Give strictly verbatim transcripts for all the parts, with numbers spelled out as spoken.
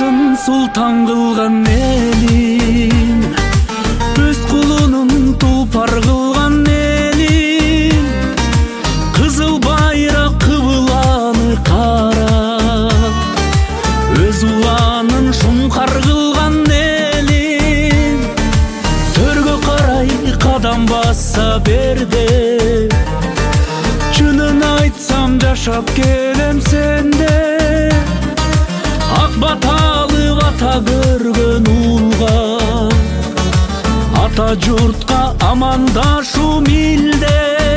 кызын султан кылган элин, өз кулунун тулпар кылган элин, кызыл байрак кыбыланы карап, өз уланын шуңкар кылган элин, төргө карай кадам баса берди. Чынын айтсам жашап келем сенде, ак баталык ата көргөн улга, ата журтка амандашу милде.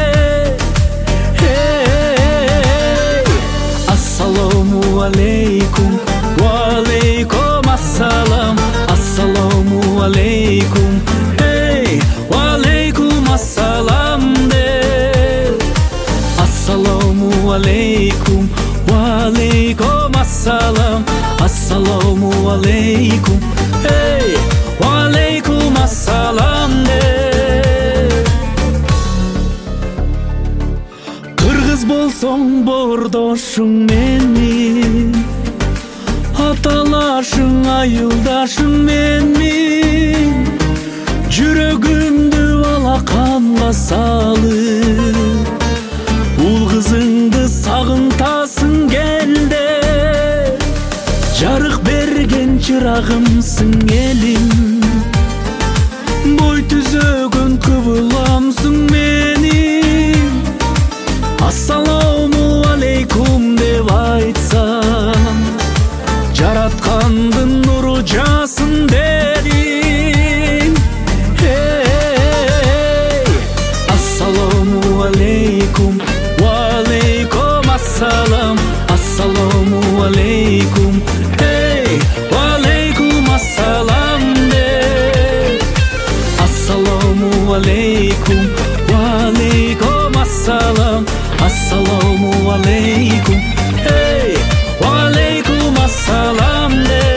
Ассаламу алейкум, ва алейкум ассалам, ассаламу алейкум, ва алейкум ассалам де. Ассаламу алейкум, ва алейкум ассалам, ассаламу алейкум, ва алейкум ассалам де. Кыргыз болсоң бордошуң менин, аталашың айылдашың менин, жүрөгүмдү алаканга салып, ул кызыңды сагынтасың келде. Жарык берген чырагымсың элим, бой түзөгөн кыбыламсың менин. Ассаламу алейкум деп айтсам, жараткандын нуру жасын дедиң. Ассаламу алейкум, ва алейкум ассалам, ассаламу алейкум, ва алейкум ассалам де. Ассаламу алейкум, ва алейкум ассалам, ассаламу алейкум, ва алейкум ассалам де.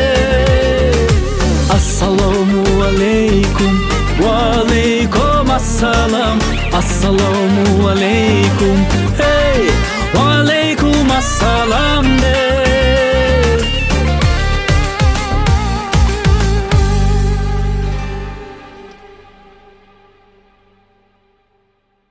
Ассаламу алейкум, ва алейкум ассалам, ассаламу алейкум,